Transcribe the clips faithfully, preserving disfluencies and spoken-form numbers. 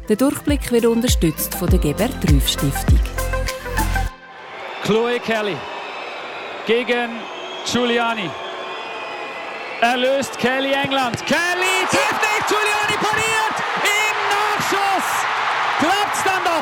Der Durchblick wird unterstützt von der Gebert-Rüff-Stiftung. Chloe Kelly gegen Giuliani. Er löst Kelly England. Kelly trifft nicht, Giuliani pariert. Im Nachschuss klappt's dann doch.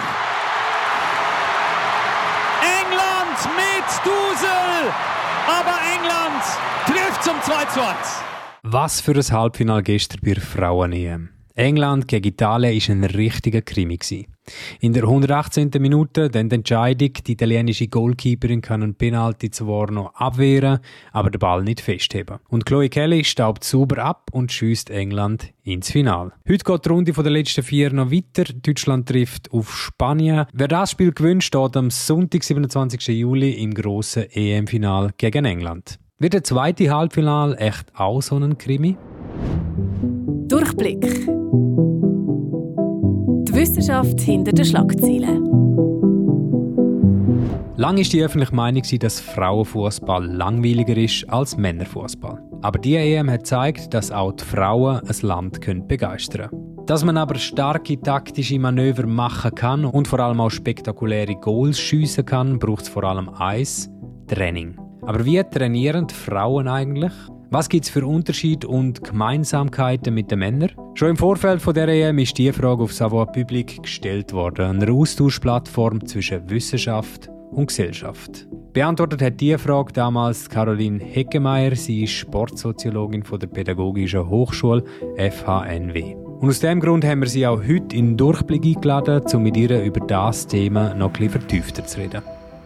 England mit Dusel. Aber England trifft zum zwei zu eins. Was für ein Halbfinale gestern bei der Frauen-E M. England gegen Italien war ein richtiger Krimi. In der hundertachtzehnten Minute dann die Entscheidung, die italienische Goalkeeperin kann einen Penalty zwar noch abwehren, aber den Ball nicht festheben. Und Chloe Kelly staubt sauber ab und schiesst England ins Finale. Heute geht die Runde der letzten vier noch weiter. Deutschland trifft auf Spanien. Wer das Spiel gewinnt, steht am Sonntag, siebenundzwanzigsten Juli im grossen E M-Final gegen England. Wird der zweite Halbfinale echt auch so ein Krimi? Durchblick. Die Wissenschaft hinter den Schlagzeilen. Lange war die öffentliche Meinung, dass Frauenfußball langweiliger ist als Männerfußball. Aber die E M hat gezeigt, dass auch die Frauen ein Land begeistern können. Dass man aber starke taktische Manöver machen kann und vor allem auch spektakuläre Goals schiessen kann, braucht es vor allem eins: Training. Aber wie trainieren die Frauen eigentlich? Was gibt es für Unterschiede und Gemeinsamkeiten mit den Männern? Schon im Vorfeld von der E M ist diese Frage auf Savoir Public gestellt worden, eine Austauschplattform zwischen Wissenschaft und Gesellschaft. Beantwortet hat diese Frage damals Caroline Heckemeyer, sie ist Sportsoziologin von der Pädagogischen Hochschule F H N W. Und aus diesem Grund haben wir sie auch heute in den Durchblick eingeladen, um mit ihr über das Thema noch etwas vertiefter zu reden.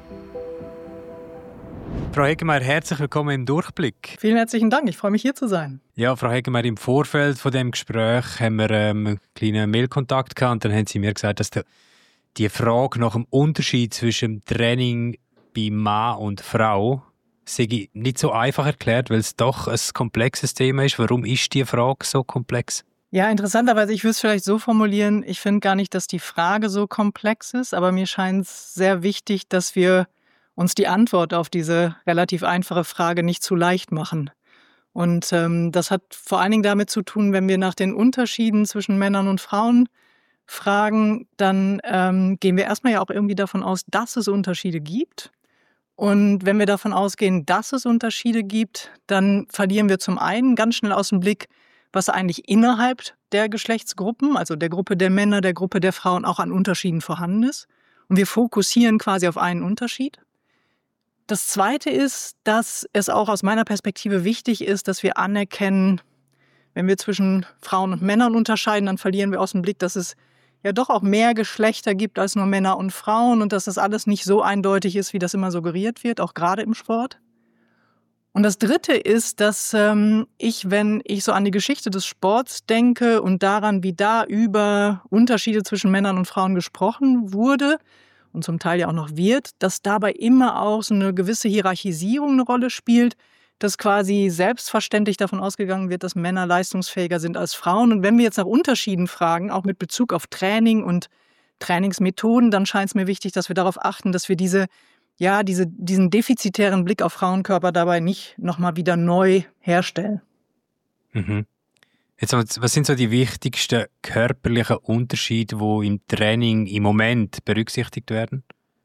Frau Heckemeyer, herzlich willkommen im Durchblick. Vielen herzlichen Dank, ich freue mich hier zu sein. Ja, Frau Heckemeyer, im Vorfeld von dem Gespräch haben wir ähm, einen kleinen Mailkontakt gehabt und dann haben Sie mir gesagt, dass der, die Frage nach dem Unterschied zwischen dem Training bei Mann und Frau sei nicht so einfach erklärt, weil es doch ein komplexes Thema ist. Warum ist die Frage so komplex? Ja, interessanterweise, ich würde es vielleicht so formulieren, ich finde gar nicht, dass die Frage so komplex ist, aber mir scheint es sehr wichtig, dass wir uns die Antwort auf diese relativ einfache Frage nicht zu leicht machen. Und ähm, das hat vor allen Dingen damit zu tun, wenn wir nach den Unterschieden zwischen Männern und Frauen fragen, dann ähm, gehen wir erstmal ja auch irgendwie davon aus, dass es Unterschiede gibt. Und wenn wir davon ausgehen, dass es Unterschiede gibt, dann verlieren wir zum einen ganz schnell aus dem Blick, was eigentlich innerhalb der Geschlechtsgruppen, also der Gruppe der Männer, der Gruppe der Frauen auch an Unterschieden vorhanden ist. Und wir fokussieren quasi auf einen Unterschied. Das Zweite ist, dass es auch aus meiner Perspektive wichtig ist, dass wir anerkennen, wenn wir zwischen Frauen und Männern unterscheiden, dann verlieren wir aus dem Blick, dass es ja doch auch mehr Geschlechter gibt als nur Männer und Frauen und dass das alles nicht so eindeutig ist, wie das immer suggeriert wird, auch gerade im Sport. Und das Dritte ist, dass ähm, ich, wenn ich so an die Geschichte des Sports denke und daran, wie da über Unterschiede zwischen Männern und Frauen gesprochen wurde, und zum Teil ja auch noch wird, dass dabei immer auch so eine gewisse Hierarchisierung eine Rolle spielt, dass quasi selbstverständlich davon ausgegangen wird, dass Männer leistungsfähiger sind als Frauen. Und wenn wir jetzt nach Unterschieden fragen, auch mit Bezug auf Training und Trainingsmethoden, dann scheint es mir wichtig, dass wir darauf achten, dass wir diese, ja, diese, diesen defizitären Blick auf Frauenkörper dabei nicht nochmal wieder neu herstellen. Mhm. Jetzt, was sind so die wichtigsten körperlichen Unterschiede, die im Training im Moment berücksichtigt werden?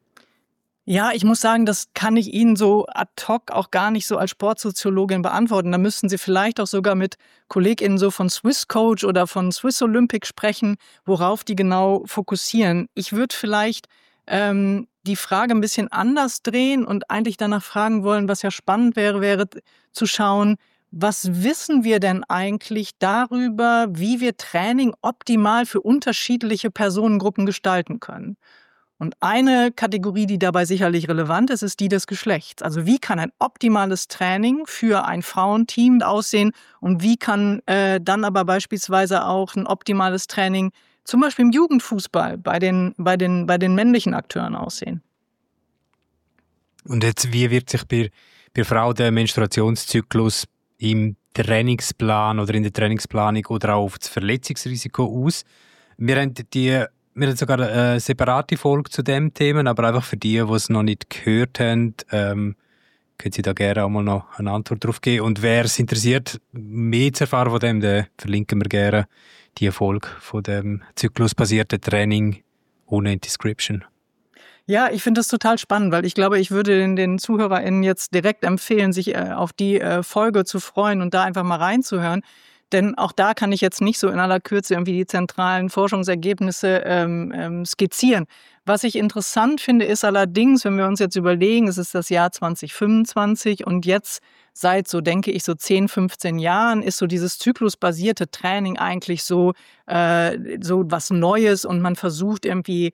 Ja, ich muss sagen, das kann ich Ihnen so ad hoc auch gar nicht so als Sportsoziologin beantworten. Da müssten Sie vielleicht auch sogar mit KollegInnen so von Swisscoach oder von Swiss Olympic sprechen, worauf die genau fokussieren. Ich würde vielleicht ähm, die Frage ein bisschen anders drehen und eigentlich danach fragen wollen, was ja spannend wäre, wäre zu schauen, was wissen wir denn eigentlich darüber, wie wir Training optimal für unterschiedliche Personengruppen gestalten können? Und eine Kategorie, die dabei sicherlich relevant ist, ist die des Geschlechts. Also wie kann ein optimales Training für ein Frauenteam aussehen und wie kann äh, dann aber beispielsweise auch ein optimales Training zum Beispiel im Jugendfußball bei den, bei den, bei den männlichen Akteuren aussehen? Und jetzt, wie wirkt sich bei, bei Frau der Menstruationszyklus im Trainingsplan oder in der Trainingsplanung oder auch auf das Verletzungsrisiko aus? Wir haben, die, wir haben sogar eine separate Folge zu dem Thema, aber einfach für die, die es noch nicht gehört haben, ähm, können Sie da gerne auch mal noch eine Antwort drauf geben. Und wer es interessiert, mehr zu erfahren von dem, dann verlinken wir gerne die Erfolg von dem zyklusbasierten Training ohne Description? Ja, ich finde das total spannend, weil ich glaube, ich würde den, den ZuhörerInnen jetzt direkt empfehlen, sich äh, auf die äh, Folge zu freuen und da einfach mal reinzuhören. Denn auch da kann ich jetzt nicht so in aller Kürze irgendwie die zentralen Forschungsergebnisse ähm, ähm, skizzieren. Was ich interessant finde, ist allerdings, wenn wir uns jetzt überlegen, es ist das Jahr zwanzig fünfundzwanzig und jetzt seit so, denke ich, so zehn, fünfzehn Jahren ist so dieses zyklusbasierte Training eigentlich so, äh, so was Neues und man versucht irgendwie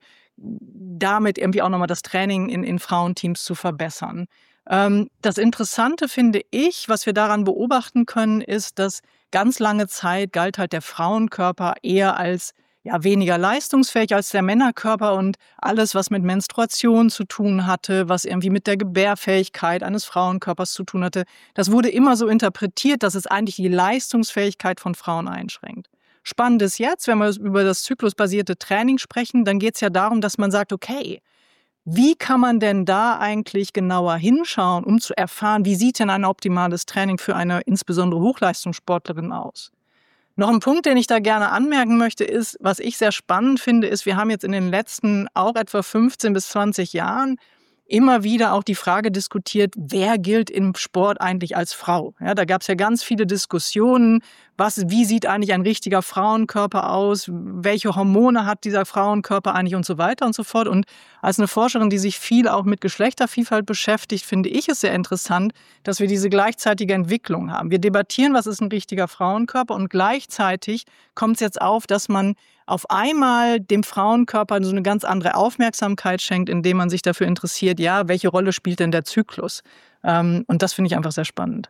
damit irgendwie auch nochmal das Training in, in Frauenteams zu verbessern. Ähm, das Interessante finde ich, was wir daran beobachten können, ist, dass ganz lange Zeit galt halt der Frauenkörper eher als ja, weniger leistungsfähig als der Männerkörper und alles, was mit Menstruation zu tun hatte, was irgendwie mit der Gebärfähigkeit eines Frauenkörpers zu tun hatte, das wurde immer so interpretiert, dass es eigentlich die Leistungsfähigkeit von Frauen einschränkt. Spannend ist jetzt, wenn wir über das zyklusbasierte Training sprechen, dann geht es ja darum, dass man sagt, okay, wie kann man denn da eigentlich genauer hinschauen, um zu erfahren, wie sieht denn ein optimales Training für eine insbesondere Hochleistungssportlerin aus? Noch ein Punkt, den ich da gerne anmerken möchte, ist, was ich sehr spannend finde, ist, wir haben jetzt in den letzten auch etwa fünfzehn bis zwanzig Jahren immer wieder auch die Frage diskutiert, wer gilt im Sport eigentlich als Frau? Ja, da gab es ja ganz viele Diskussionen, was, wie sieht eigentlich ein richtiger Frauenkörper aus, welche Hormone hat dieser Frauenkörper eigentlich und so weiter und so fort. Und als eine Forscherin, die sich viel auch mit Geschlechtervielfalt beschäftigt, finde ich es sehr interessant, dass wir diese gleichzeitige Entwicklung haben. Wir debattieren, was ist ein richtiger Frauenkörper und gleichzeitig kommt es jetzt auf, dass man auf einmal dem Frauenkörper so eine ganz andere Aufmerksamkeit schenkt, indem man sich dafür interessiert, ja, welche Rolle spielt denn der Zyklus? Ähm, und das finde ich einfach sehr spannend.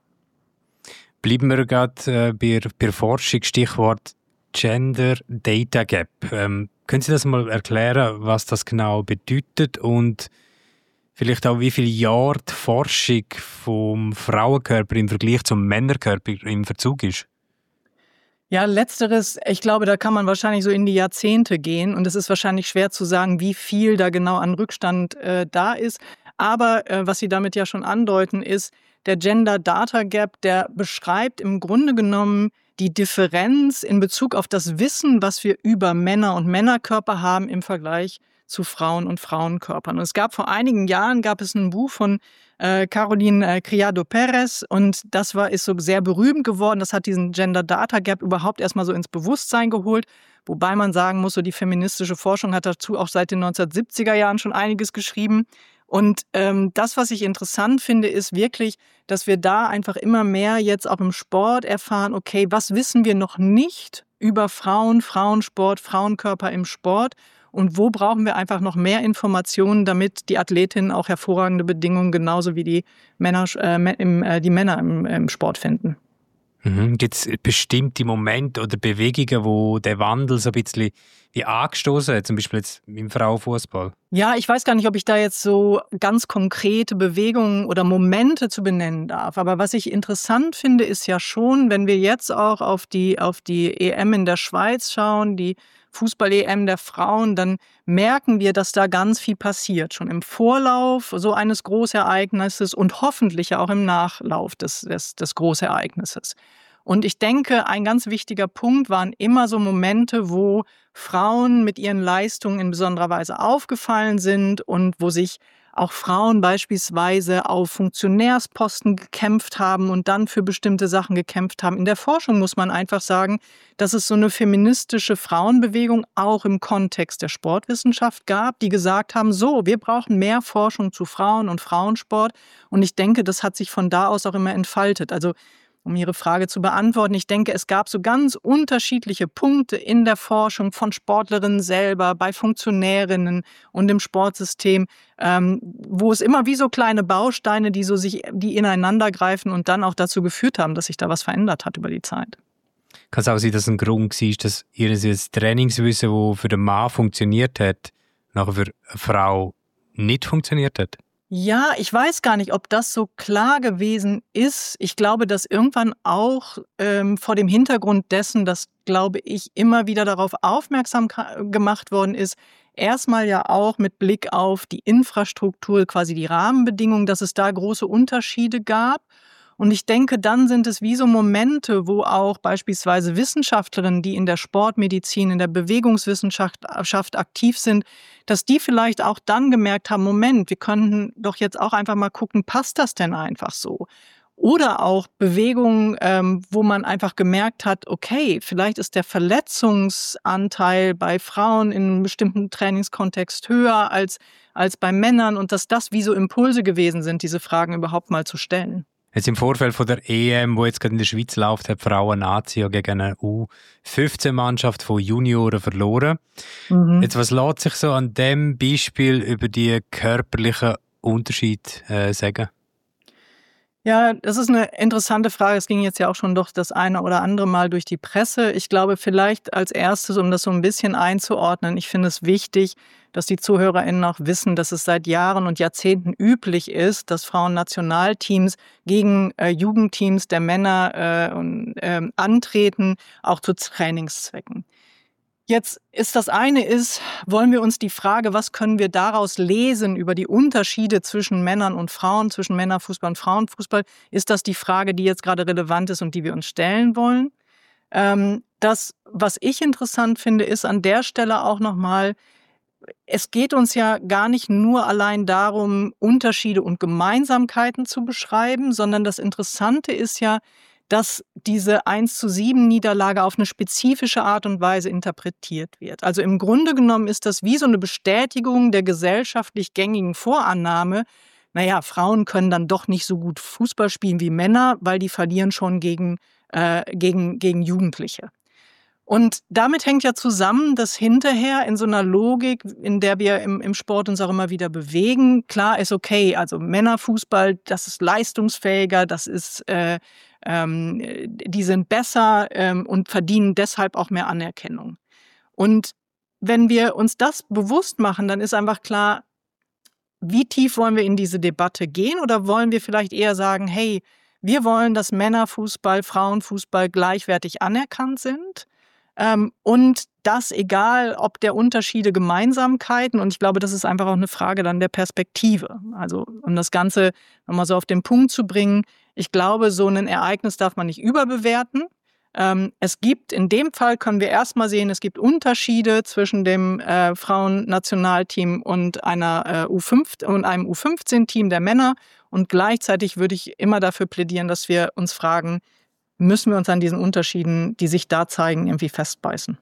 Bleiben wir gerade äh, bei der Forschung, Stichwort Gender Data Gap. Ähm, können Sie das mal erklären, was das genau bedeutet und vielleicht auch wie viele Jahre die Forschung vom Frauenkörper im Vergleich zum Männerkörper im Verzug ist? Ja, letzteres, ich glaube, da kann man wahrscheinlich so in die Jahrzehnte gehen und es ist wahrscheinlich schwer zu sagen, wie viel da genau an Rückstand äh, da ist. Aber äh, was Sie damit ja schon andeuten, ist, der Gender Data Gap, der beschreibt im Grunde genommen die Differenz in Bezug auf das Wissen, was wir über Männer und Männerkörper haben im Vergleich zu Frauen und Frauenkörpern. Und es gab vor einigen Jahren gab es ein Buch von äh, Caroline äh, Criado Perez und das war ist so sehr berühmt geworden. Das hat diesen Gender Data Gap überhaupt erstmal so ins Bewusstsein geholt, wobei man sagen muss, so die feministische Forschung hat dazu auch seit den neunzehnhundertsiebziger Jahren schon einiges geschrieben. Und ähm, das, was ich interessant finde, ist wirklich, dass wir da einfach immer mehr jetzt auch im Sport erfahren, okay, was wissen wir noch nicht über Frauen, Frauensport, Frauenkörper im Sport und wo brauchen wir einfach noch mehr Informationen, damit die Athletinnen auch hervorragende Bedingungen genauso wie die Männer, äh, im, äh, die Männer im, im Sport finden. Mhm. Gibt es bestimmte Momente oder Bewegungen, wo der Wandel so ein bisschen wie angestoßen hat, zum Beispiel jetzt im Frauenfußball? Ja, ich weiß gar nicht, ob ich da jetzt so ganz konkrete Bewegungen oder Momente zu benennen darf. Aber was ich interessant finde, ist ja schon, wenn wir jetzt auch auf die, auf die E M in der Schweiz schauen, die Fußball-E M der Frauen, dann merken wir, dass da ganz viel passiert. Schon im Vorlauf so eines Großereignisses und hoffentlich ja auch im Nachlauf des, des, des Großereignisses. Und ich denke, ein ganz wichtiger Punkt waren immer so Momente, wo Frauen mit ihren Leistungen in besonderer Weise aufgefallen sind und wo sich auch Frauen beispielsweise auf Funktionärsposten gekämpft haben und dann für bestimmte Sachen gekämpft haben. In der Forschung muss man einfach sagen, dass es so eine feministische Frauenbewegung auch im Kontext der Sportwissenschaft gab, die gesagt haben, so, wir brauchen mehr Forschung zu Frauen und Frauensport. Und ich denke, das hat sich von da aus auch immer entfaltet. Also um Ihre Frage zu beantworten, ich denke, es gab so ganz unterschiedliche Punkte in der Forschung von Sportlerinnen selber, bei Funktionärinnen und im Sportsystem, ähm, wo es immer wie so kleine Bausteine, die so sich, die ineinander greifen und dann auch dazu geführt haben, dass sich da was verändert hat über die Zeit. Kann es auch sein, dass ein Grund war, dass ihr Trainingswissen, das für den Mann funktioniert hat, nachher für eine Frau nicht funktioniert hat? Ja, ich weiß gar nicht, ob das so klar gewesen ist. Ich glaube, dass irgendwann auch ähm, vor dem Hintergrund dessen, dass, glaube ich, immer wieder darauf aufmerksam gemacht worden ist, erstmal ja auch mit Blick auf die Infrastruktur, quasi die Rahmenbedingungen, dass es da große Unterschiede gab. Und ich denke, dann sind es wie so Momente, wo auch beispielsweise Wissenschaftlerinnen, die in der Sportmedizin, in der Bewegungswissenschaft aktiv sind, dass die vielleicht auch dann gemerkt haben, Moment, wir könnten doch jetzt auch einfach mal gucken, passt das denn einfach so? Oder auch Bewegungen, ähm, wo man einfach gemerkt hat, okay, vielleicht ist der Verletzungsanteil bei Frauen in einem bestimmten Trainingskontext höher als, als bei Männern und dass das wie so Impulse gewesen sind, diese Fragen überhaupt mal zu stellen. Jetzt im Vorfeld von der E M, wo jetzt gerade in der Schweiz läuft, hat die Frauen-Nazi ja gegen eine U fünfzehn Mannschaft von Junioren verloren. Mhm. Jetzt, was lässt sich so an dem Beispiel über die körperlichen Unterschiede äh, sagen? Ja, das ist eine interessante Frage. Es ging jetzt ja auch schon doch das eine oder andere Mal durch die Presse. Ich glaube, vielleicht als erstes, um das so ein bisschen einzuordnen, ich finde es wichtig, dass die ZuhörerInnen auch wissen, dass es seit Jahren und Jahrzehnten üblich ist, dass Frauennationalteams gegen äh, Jugendteams der Männer äh, und, äh, antreten, auch zu Trainingszwecken. Jetzt ist das eine ist, wollen wir uns die Frage, was können wir daraus lesen über die Unterschiede zwischen Männern und Frauen, zwischen Männerfußball und Frauenfußball, ist das die Frage, die jetzt gerade relevant ist und die wir uns stellen wollen? Ähm, das, was ich interessant finde, ist an der Stelle auch nochmal, es geht uns ja gar nicht nur allein darum, Unterschiede und Gemeinsamkeiten zu beschreiben, sondern das Interessante ist ja, dass diese eins zu sieben Niederlage auf eine spezifische Art und Weise interpretiert wird. Also im Grunde genommen ist das wie so eine Bestätigung der gesellschaftlich gängigen Vorannahme, naja, Frauen können dann doch nicht so gut Fußball spielen wie Männer, weil die verlieren schon gegen, äh, gegen, gegen Jugendliche. Und damit hängt ja zusammen, dass hinterher in so einer Logik, in der wir im, im Sport uns auch immer wieder bewegen, klar ist okay, also Männerfußball, das ist leistungsfähiger, das ist, äh, ähm, die sind besser ähm, und verdienen deshalb auch mehr Anerkennung. Und wenn wir uns das bewusst machen, dann ist einfach klar, wie tief wollen wir in diese Debatte gehen oder wollen wir vielleicht eher sagen, hey, wir wollen, dass Männerfußball, Frauenfußball gleichwertig anerkannt sind. Ähm, und das egal, ob der Unterschiede Gemeinsamkeiten, und ich glaube, das ist einfach auch eine Frage dann der Perspektive. Also um das Ganze nochmal so auf den Punkt zu bringen, ich glaube, so ein Ereignis darf man nicht überbewerten. Ähm, es gibt, in dem Fall können wir erstmal sehen, es gibt Unterschiede zwischen dem äh, Frauennationalteam und einer äh, U fünf und einem U fünfzehn-Team der Männer. Und gleichzeitig würde ich immer dafür plädieren, dass wir uns fragen, müssen wir uns an diesen Unterschieden, die sich da zeigen, irgendwie festbeißen.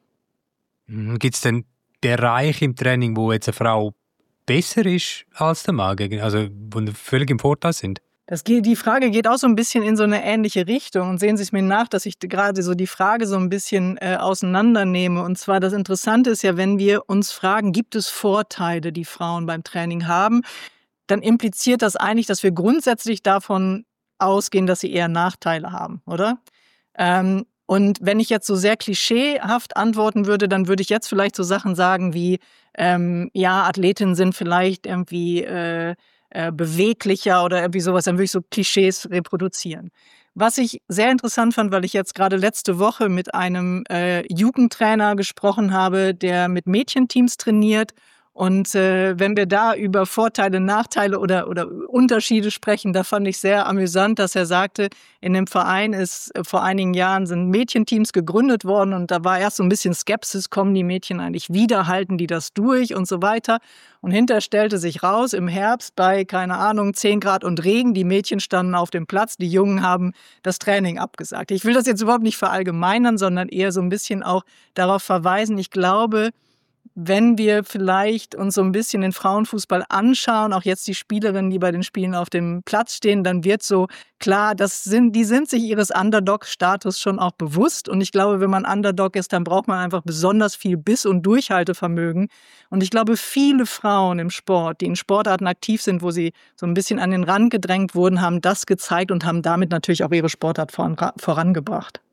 Gibt es denn Bereiche im Training, wo jetzt eine Frau besser ist als der Mann, also wo völlig im Vorteil sind? Das geht, die Frage geht auch so ein bisschen in so eine ähnliche Richtung. Und sehen Sie es mir nach, dass ich gerade so die Frage so ein bisschen äh, auseinandernehme. Und zwar das Interessante ist ja, wenn wir uns fragen, gibt es Vorteile, die Frauen beim Training haben, dann impliziert das eigentlich, dass wir grundsätzlich davon ausgehen, dass sie eher Nachteile haben, oder? Ähm, und wenn ich jetzt so sehr klischeehaft antworten würde, dann würde ich jetzt vielleicht so Sachen sagen wie, ähm, ja, Athletinnen sind vielleicht irgendwie äh, äh, beweglicher oder irgendwie sowas, dann würde ich so Klischees reproduzieren. Was ich sehr interessant fand, weil ich jetzt gerade letzte Woche mit einem äh, Jugendtrainer gesprochen habe, der mit Mädchenteams trainiert. Und äh, wenn wir da über Vorteile, Nachteile oder, oder Unterschiede sprechen, da fand ich sehr amüsant, dass er sagte, in dem Verein ist äh, vor einigen Jahren sind Mädchenteams gegründet worden und da war erst so ein bisschen Skepsis, kommen die Mädchen eigentlich wieder, halten die das durch und so weiter. Und hinterher stellte sich raus, im Herbst bei, keine Ahnung, zehn Grad und Regen, die Mädchen standen auf dem Platz, die Jungen haben das Training abgesagt. Ich will das jetzt überhaupt nicht verallgemeinern, sondern eher so ein bisschen auch darauf verweisen, ich glaube, wenn wir vielleicht uns so ein bisschen den Frauenfußball anschauen, auch jetzt die Spielerinnen, die bei den Spielen auf dem Platz stehen, dann wird so klar, das sind, die sind sich ihres Underdog-Status schon auch bewusst. Und ich glaube, wenn man Underdog ist, dann braucht man einfach besonders viel Biss- und Durchhaltevermögen. Und ich glaube, viele Frauen im Sport, die in Sportarten aktiv sind, wo sie so ein bisschen an den Rand gedrängt wurden, haben das gezeigt und haben damit natürlich auch ihre Sportart voran, vorangebracht.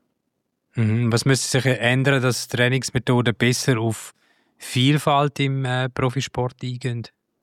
Mhm. Was müsste sich ändern, dass Trainingsmethoden besser auf Vielfalt im äh, Profisport eingehen?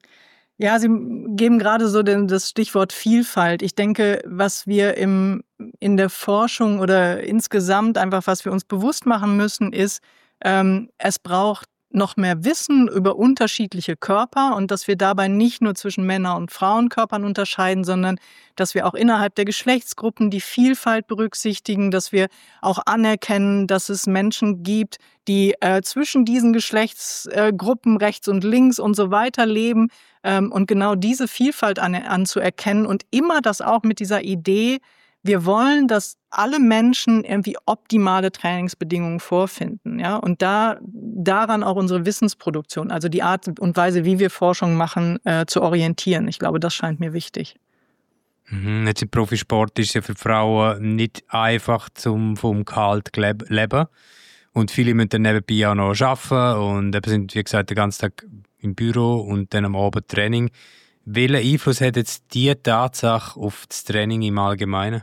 Ja, Sie geben gerade so den, das Stichwort Vielfalt. Ich denke, was wir im, in der Forschung oder insgesamt einfach, was wir uns bewusst machen müssen, ist, ähm, es braucht noch mehr wissen über unterschiedliche Körper und dass wir dabei nicht nur zwischen Männer- und Frauenkörpern unterscheiden, sondern dass wir auch innerhalb der Geschlechtsgruppen die Vielfalt berücksichtigen, dass wir auch anerkennen, dass es Menschen gibt, die äh, zwischen diesen Geschlechtsgruppen äh, rechts und links und so weiter leben ähm, und genau diese Vielfalt an, anzuerkennen und immer das auch mit dieser Idee, wir wollen, dass alle Menschen irgendwie optimale Trainingsbedingungen vorfinden, ja, und da daran auch unsere Wissensproduktion, also die Art und Weise, wie wir Forschung machen, äh, zu orientieren. Ich glaube, das scheint mir wichtig. Mhm, jetzt im Profisport ist es ja für Frauen nicht einfach zum vom Gehalt leben und viele müssen dann nebenbei auch noch arbeiten und eben sind, wie gesagt, den ganzen Tag im Büro und dann am Abend Training. Welchen Einfluss hat jetzt diese Tatsache auf das Training im Allgemeinen?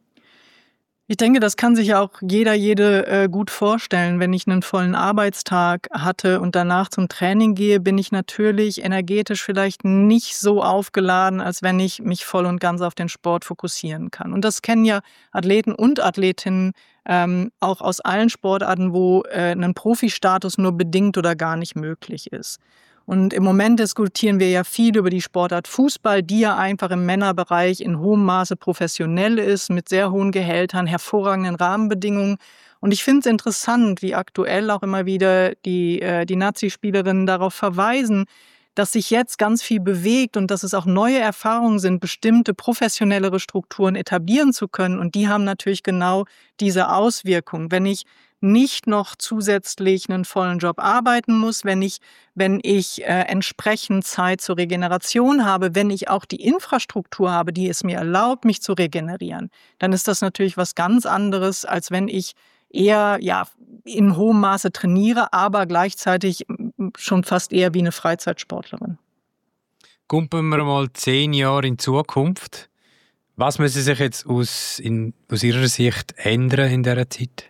Ich denke, das kann sich ja auch jeder, jede äh, gut vorstellen. Wenn ich einen vollen Arbeitstag hatte und danach zum Training gehe, bin ich natürlich energetisch vielleicht nicht so aufgeladen, als wenn ich mich voll und ganz auf den Sport fokussieren kann. Und das kennen ja Athleten und Athletinnen ähm, auch aus allen Sportarten, wo äh, ein Profistatus nur bedingt oder gar nicht möglich ist. Und im Moment diskutieren wir ja viel über die Sportart Fußball, die ja einfach im Männerbereich in hohem Maße professionell ist, mit sehr hohen Gehältern, hervorragenden Rahmenbedingungen. Und ich finde es interessant, wie aktuell auch immer wieder die, äh, die Nazi-Spielerinnen darauf verweisen, dass sich jetzt ganz viel bewegt und dass es auch neue Erfahrungen sind, bestimmte professionellere Strukturen etablieren zu können. Und die haben natürlich genau diese Auswirkungen. Wenn ich nicht noch zusätzlich einen vollen Job arbeiten muss, wenn ich, wenn ich äh, entsprechend Zeit zur Regeneration habe, wenn ich auch die Infrastruktur habe, die es mir erlaubt, mich zu regenerieren, dann ist das natürlich was ganz anderes, als wenn ich eher ja in hohem Maße trainiere, aber gleichzeitig schon fast eher wie eine Freizeitsportlerin. Kumpeln wir mal zehn Jahre in Zukunft. Was müssen sich jetzt aus, in, aus Ihrer Sicht ändern in dieser Zeit?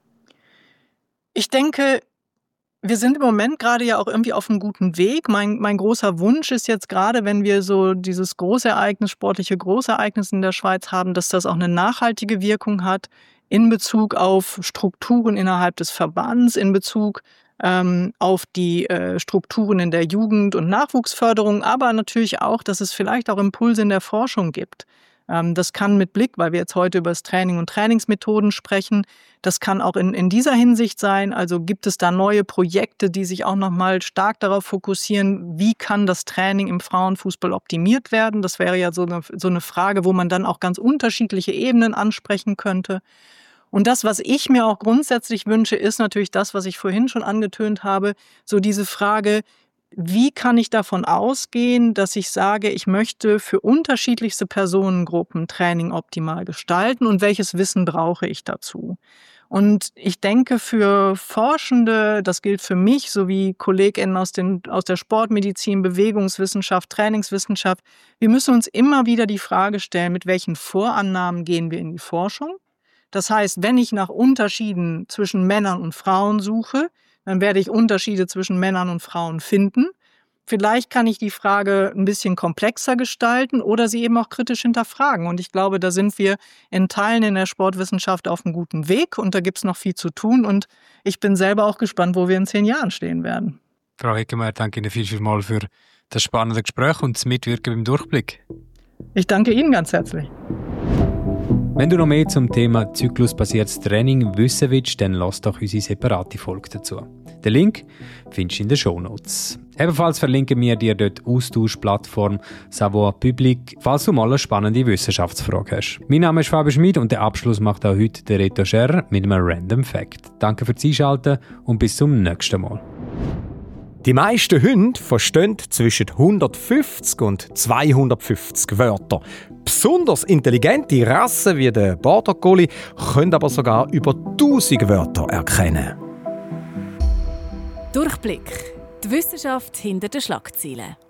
Ich denke, wir sind im Moment gerade ja auch irgendwie auf einem guten Weg. Mein, mein großer Wunsch ist jetzt gerade, wenn wir so dieses Großereignis, sportliche Großereignis in der Schweiz haben, dass das auch eine nachhaltige Wirkung hat in Bezug auf Strukturen innerhalb des Verbands, in Bezug ähm, auf die äh, Strukturen in der Jugend- und Nachwuchsförderung, aber natürlich auch, dass es vielleicht auch Impulse in der Forschung gibt. Ähm, das kann mit Blick, weil wir jetzt heute über das Training und Trainingsmethoden sprechen, das kann auch in, in dieser Hinsicht sein. Also gibt es da neue Projekte, die sich auch nochmal stark darauf fokussieren, wie kann das Training im Frauenfußball optimiert werden? Das wäre ja so eine, so eine Frage, wo man dann auch ganz unterschiedliche Ebenen ansprechen könnte. Und das, was ich mir auch grundsätzlich wünsche, ist natürlich das, was ich vorhin schon angetönt habe, so diese Frage, wie kann ich davon ausgehen, dass ich sage, ich möchte für unterschiedlichste Personengruppen Training optimal gestalten und welches Wissen brauche ich dazu? Und ich denke, für Forschende, das gilt für mich sowie KollegInnen aus, den, aus der Sportmedizin, Bewegungswissenschaft, Trainingswissenschaft, wir müssen uns immer wieder die Frage stellen, mit welchen Vorannahmen gehen wir in die Forschung? Das heißt, wenn ich nach Unterschieden zwischen Männern und Frauen suche, dann werde ich Unterschiede zwischen Männern und Frauen finden. Vielleicht kann ich die Frage ein bisschen komplexer gestalten oder sie eben auch kritisch hinterfragen. Und ich glaube, da sind wir in Teilen in der Sportwissenschaft auf einem guten Weg und da gibt es noch viel zu tun. Und ich bin selber auch gespannt, wo wir in zehn Jahren stehen werden. Frau Heckemeyer, danke Ihnen viel, viel mal für das spannende Gespräch und das Mitwirken beim Durchblick. Ich danke Ihnen ganz herzlich. Wenn du noch mehr zum Thema zyklusbasiertes Training wissen willst, dann lass doch unsere separate Folge dazu. Den Link findest du in den Shownotes. Ebenfalls verlinken wir dir dort die Austauschplattform Savoir Public, falls du mal eine spannende Wissenschaftsfrage hast. Mein Name ist Fabian Schmid und den Abschluss macht auch heute der Reto Scherrer mit einem Random Fact. Danke fürs Einschalten und bis zum nächsten Mal. Die meisten Hunde verstehen zwischen hundertfünfzig und zweihundertfünfzig Wörter. Besonders intelligente Rassen wie der Border Collie können aber sogar über tausend Wörter erkennen. Durchblick. Die Wissenschaft hinter den Schlagzeilen.